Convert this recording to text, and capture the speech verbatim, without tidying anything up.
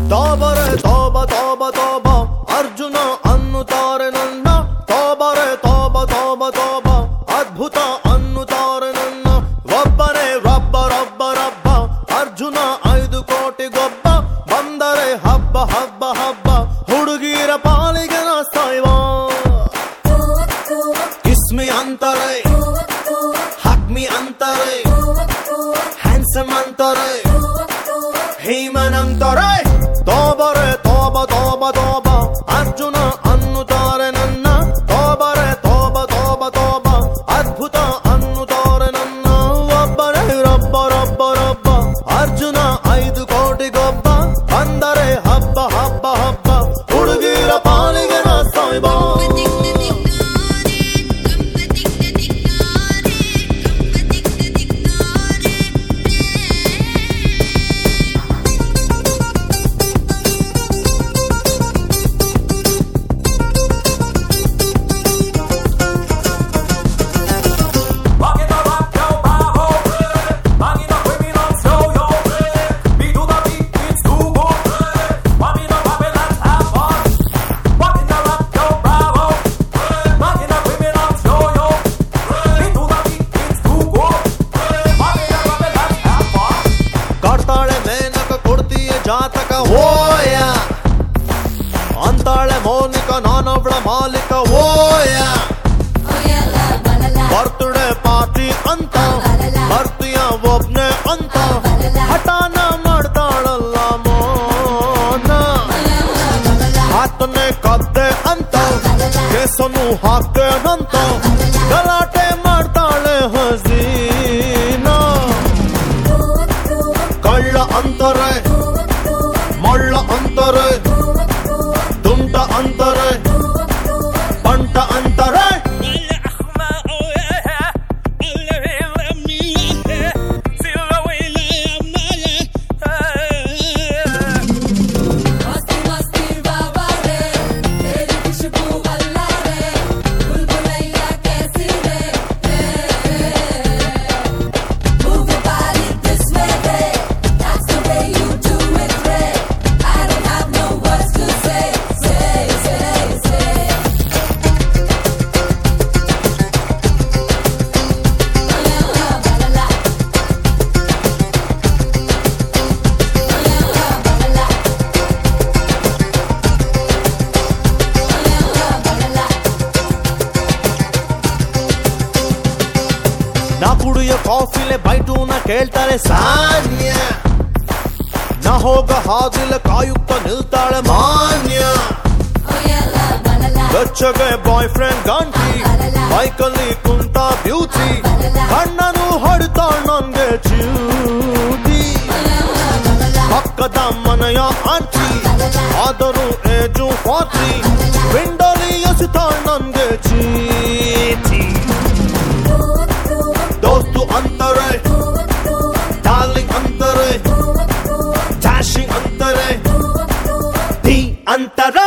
ತೋಬರೆ ತೋಬ ತೋಬ ತೋಬ ಅರ್ಜುನ ಅನ್ನುತ್ತಾರೆ ನನ್ನ ತೋಬರೆ ತೋಬ ತೋಬ ತೋಬ ಅದ್ಭುತ ಅನ್ನುತ್ತಾರೆ ನನ್ನ ಒಬ್ಬನೇ ರಬ್ಬ ರಬ್ಬ ರಬ್ಬ ಅರ್ಜುನ ಐದು ಕೋಟಿ ಗೊಬ್ಬ ಬಂದರೆ ಹಬ್ಬ ಹಬ್ಬ ಹಬ್ಬ ಹುಡುಗಿರ ಪಾಲಿಗೆ ನಾ ಸಾಯ್ವ ಕಿಸ್ಮಿ ಅಂತಾರೆ ಹಗ್ಮಿ ಅಂತಾರೆ ಹ್ಯಾಂಡ್ಸಮ್ ಅಂತಾರೆ ಹೇಮನ್ ಅಂತಾರೆ ತೋಬರೆ ತೋಬ ತೋಬ ತೋಬ ಅರ್ಜುನ ಅನ್ನುತ್ತಾರೆ ನನ್ನ ತೋಬರೆ ತೋಬ ತೋಬ ತೋಬ ಅದ್ಭುತ ಅನ್ನುತ್ತಾರೆ ನನ್ನ ಒಬ್ಬನೇ ರಬ್ಬ ರಬ್ಬ ರಬ್ಬ ಅರ್ಜುನ ಐದು ಕೋಟಿ ಗೊಬ್ಬ ಬಂದರೆ ಹಬ್ಬ ಹಬ್ಬ ಹಬ್ಬ ಹುಡುಗಿರ ಪಾಲಿಗೆ ನಾ ಸಾಯ್ಬ ಜಾತಕ ಓಯ ಅಂತಾಳೆ ಮೌನಿಕ ನಾನೊಬ್ಳ ಮಾಲಿಕ ಓಯ ಬರ್ತ್ಡೇ ಪಾರ್ಟಿ ಅಂತ ಬರ್ತೀಯ ಒಬ್ನೆ ಅಂತ ಹಠಾನ ಮಾಡ್ತಾಳಲ್ಲ ಮೋನ ಹಾತನೆ ಕದ್ದೆ ಅಂತ ಕೇಸನು ಹಾಕ್ತೇನಂತ ಗಲಾಟೆ ಮಾಡ್ತಾಳೆ ಹಸೀನ ಕಳ್ಳ ಅಂತಾರೆ ಮಳ್ಳ ಅಂತಾರೆ ದುಂಟ ಅಂತಾರೆ ಬಂಟ ಅಂತಾರೆ ನಾ ಕುಡಿಯ ಕಾಫಿಲೆ ಬೈಟೂನ ಕೇಳ್ತಾರೆ ಸಾನ್ಯ ನಾ ಹೋಗ ಹಾದಿಲ ಕಾಯುಕ್ತ ನಿಲ್ತಾಳೆ ಮಾನ್ಯ ಗಚ್ಚಗೆ ಬಾಯ್ ಫ್ರೆಂಡ್ ಗಂಟಿ ಬೈಕಲ್ಲಿ ಕುಂತ ಬ್ಯೂಟಿ ಕಣ್ಣನು ಹೊಡಿತಾಳ ನನ್ಗೆ ಚ್ಯೂಟಿ ಪಕ್ಕದ ಮನೆಯ ಆಂಟಿ ಆದರೂ ಏಜು ಫಾರ್ಟಿ ವಿಂಡೋಲಿ ಎಸಿತಾಳ ನನ್ಗೆ ಚೀಟಿ ದೋಸ್ತು ಅಂತಾರೆ ಡಾರ್ಲಿಂಗ್ ಅಂತಾರೆ ಡ್ಯಾಶಿಂಗ್ ಅಂತಾರೆ ಡಿ ಅಂತಾರೆ